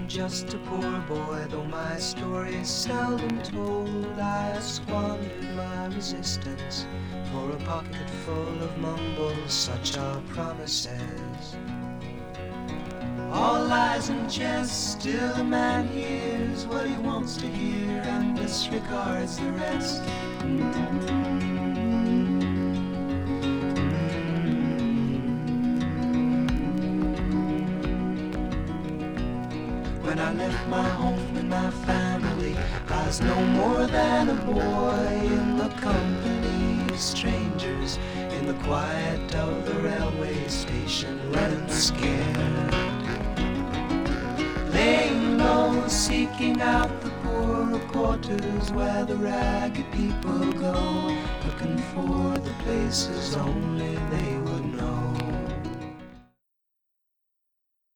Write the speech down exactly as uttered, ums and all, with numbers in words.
just a poor boy, though my story is seldom told. I squandered my resistance for a pocket full of mumbles, such are promises. All lies and jest, still a man hears what he wants to hear and disregards the rest. When I left my home and my family, I was no more than a boy in the company of strangers, in the quiet of the railway station, running scared, laying low, seeking out the poorer quarters where the ragged people go, looking for the places only